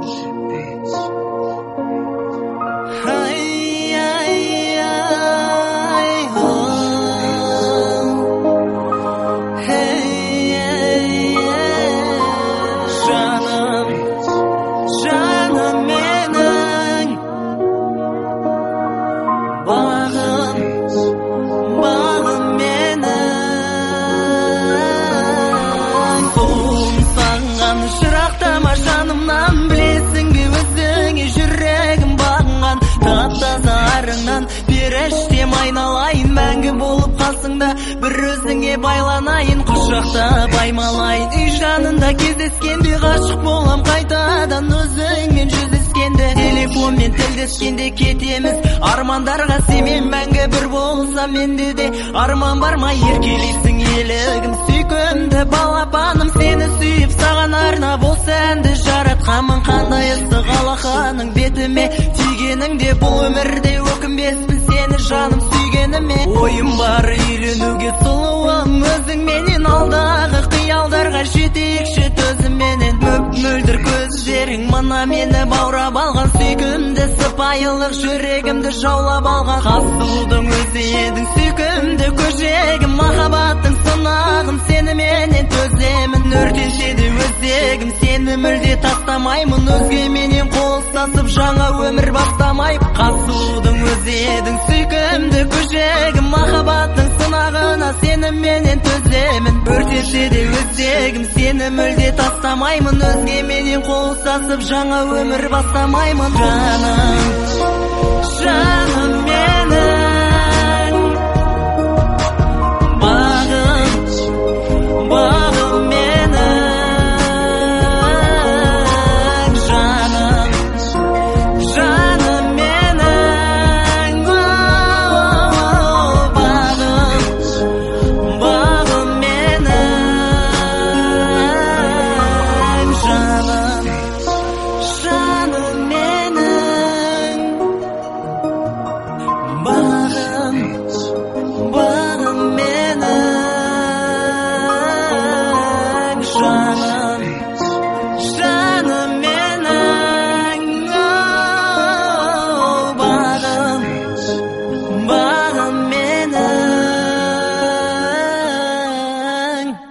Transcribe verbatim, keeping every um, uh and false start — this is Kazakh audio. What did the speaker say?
Періштем айналайын, мәңгі болып қасыңда, бір өзіңе байланайын, құшақтап аймалайын. Үй жанында кездескенде ғашық болам қайтадан, өзіңмен жүздескенде, телефонмен тілдескенде кетеміз армандарға. Сенмен мәңгі бір болса менде де арман бар ма? Еркелейсің елігім, сүйкімді балапаным, сені сүйіп саған арнап осы әнді жаратқанмын. Қандай ыстық алақаның бетіме тигеніңде, бұл өмірде өкінбеспін сені жаным сүйгеніме. Ойым бар үйленуге сұлуым, өзіңменен алдағы қиялдарға жетейікші төзімменен. Мөп-мөлдір көздерің мына мені баурап алған, сүйкімді сыпайылық жүрегімді жаулап алған. Қасылудың өзі едің сүйкімді көжегім, махаббаттың сынағын сеніменен төземін. Өртенсе де өзегім сені мүлде тастамаймын, өзгеменен қол ұстасып жаңа өмір бастамайып. Қасылудың өзі едің сүйкімді көжегім, махаббаттың сынағына сеніменен төземін. Өртенсе де өзегім сені мүлде тастамаймын, өзгеменен қол ұстасып жаңа өмір бастамаймын. Жаным, жаным менің, бағым, бағым